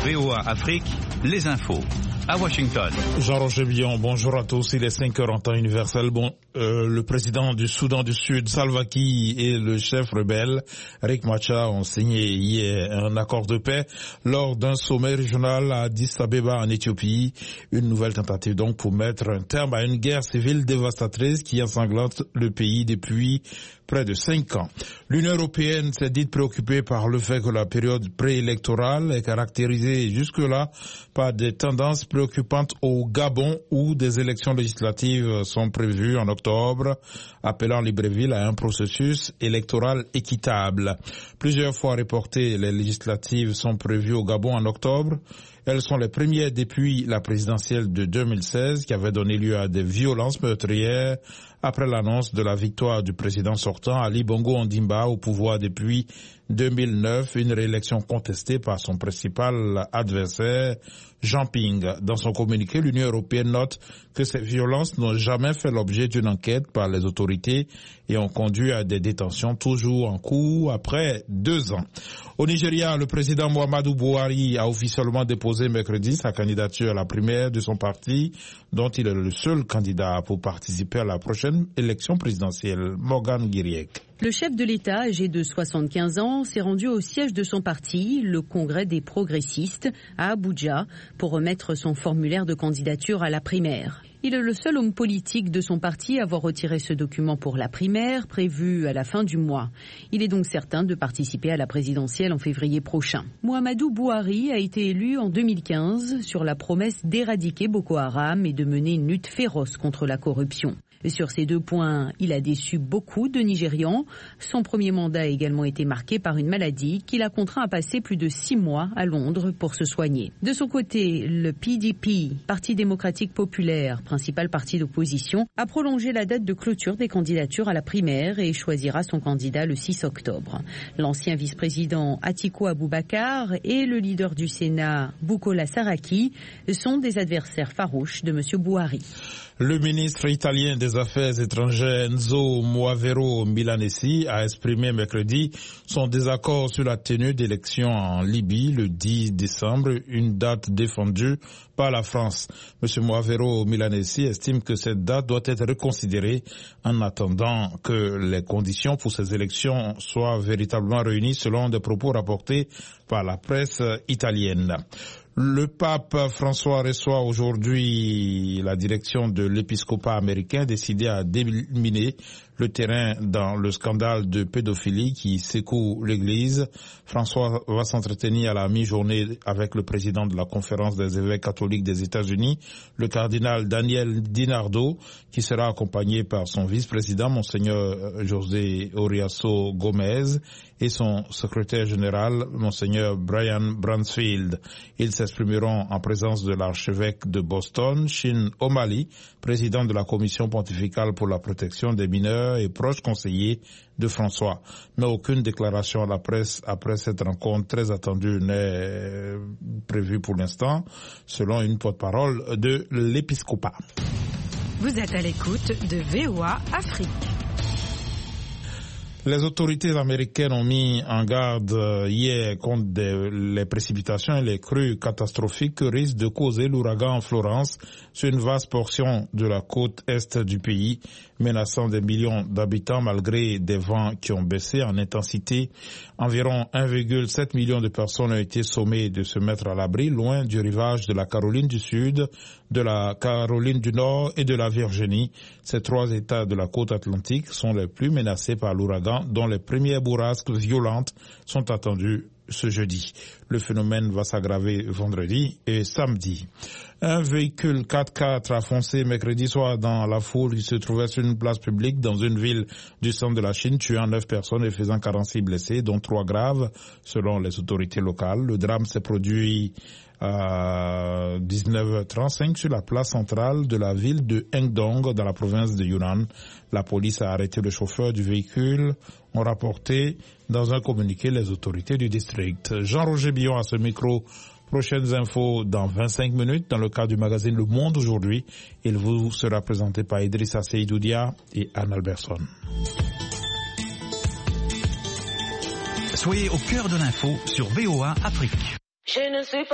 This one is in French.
VOA Afrique, les infos. À Washington. Jean-Roger Billon, bonjour à tous. Il est 5h en temps universel. Le président du Soudan du Sud, Salva Kiir, et le chef rebelle, Riek Machar, ont signé hier un accord de paix lors d'un sommet régional à Addis Abeba en Éthiopie. Une nouvelle tentative donc pour mettre un terme à une guerre civile dévastatrice qui ensanglante le pays depuis près de 5 ans. L'Union européenne s'est dite préoccupée par le fait que la période préélectorale est caractérisée jusque-là par des tendances préoccupantes au Gabon où des élections législatives sont prévues en octobre, appelant Libreville à un processus électoral équitable. Plusieurs fois reportées, les législatives sont prévues au Gabon en octobre. Elles sont les premières depuis la présidentielle de 2016 qui avait donné lieu à des violences meurtrières après l'annonce de la victoire du président sortant Ali Bongo Ondimba au pouvoir depuis 2009, une réélection contestée par son principal adversaire, Jean Ping. Dans son communiqué, l'Union européenne note que ces violences n'ont jamais fait l'objet d'une enquête par les autorités et ont conduit à des détentions toujours en cours après 2 ans. Au Nigeria, le président Muhammadu Buhari a officiellement déposé mercredi sa candidature à la primaire de son parti, dont il est le seul candidat pour participer à la prochaine élection présidentielle. Morgan Guiriek. Le chef de l'État, âgé de 75 ans, s'est rendu au siège de son parti, le Congrès des progressistes, à Abuja, pour remettre son formulaire de candidature à la primaire. Il est le seul homme politique de son parti à avoir retiré ce document pour la primaire, prévue à la fin du mois. Il est donc certain de participer à la présidentielle en février prochain. Muhammadu Buhari a été élu en 2015 sur la promesse d'éradiquer Boko Haram et de mener une lutte féroce contre la corruption. Sur ces 2 points, il a déçu beaucoup de Nigérians. Son premier mandat a également été marqué par une maladie qui l'a contraint à passer plus de 6 mois à Londres pour se soigner. De son côté, le PDP, Parti démocratique populaire, principal parti d'opposition, a prolongé la date de clôture des candidatures à la primaire et choisira son candidat le 6 octobre. L'ancien vice-président Atiku Abubakar et le leader du Sénat, Bukola Saraki, sont des adversaires farouches de M. Buhari. Le ministre italien des Affaires étrangères Enzo Moavero Milanesi a exprimé mercredi son désaccord sur la tenue d'élections en Libye le 10 décembre, une date défendue par la France. M. Moavero Milanesi estime que cette date doit être reconsidérée en attendant que les conditions pour ces élections soient véritablement réunies selon des propos rapportés par la presse italienne. Le pape François reçoit aujourd'hui la direction de l'épiscopat américain décidé à déminer le terrain dans le scandale de pédophilie qui secoue l'Église. François va s'entretenir à la mi-journée avec le président de la conférence des évêques catholiques des États-Unis, le cardinal Daniel DiNardo, qui sera accompagné par son vice-président, Monseigneur José Oriaso Gomez, et son secrétaire général, Monseigneur Brian Bransfield. Ils s'exprimeront en présence de l'archevêque de Boston, Shin O'Malley, président de la commission pontificale pour la protection des mineurs et proche conseiller de François. Mais aucune déclaration à la presse après cette rencontre très attendue n'est prévue pour l'instant, selon une porte-parole de l'épiscopat. Vous êtes à l'écoute de VOA Afrique. Les autorités américaines ont mis en garde hier contre les précipitations et les crues catastrophiques que risque de causer l'ouragan Florence sur une vaste portion de la côte est du pays, menaçant des millions d'habitants malgré des vents qui ont baissé en intensité. Environ 1,7 million de personnes ont été sommées de se mettre à l'abri loin du rivage de la Caroline du Sud, de la Caroline du Nord et de la Virginie. Ces 3 États de la côte atlantique sont les plus menacés par l'ouragan, dont les premières bourrasques violentes sont attendues ce jeudi. Le phénomène va s'aggraver vendredi et samedi. Un véhicule 4x4 a foncé mercredi soir dans la foule qui se trouvait sur une place publique dans une ville du centre de la Chine, tuant 9 personnes et faisant 46 blessés, dont 3 graves, selon les autorités locales. Le drame s'est produit à 19h35 sur la place centrale de la ville de Hengdong, dans la province de Yunnan. La police a arrêté le chauffeur du véhicule, ont rapporté dans un communiqué les autorités du district. Jean-Roger Billon à ce micro. Prochaines infos dans 25 minutes dans le cadre du magazine Le Monde aujourd'hui. Il vous sera présenté par Idrissa Seydoudia et Anne Alberson. Soyez au cœur de l'info sur VOA Afrique. Je ne suis pas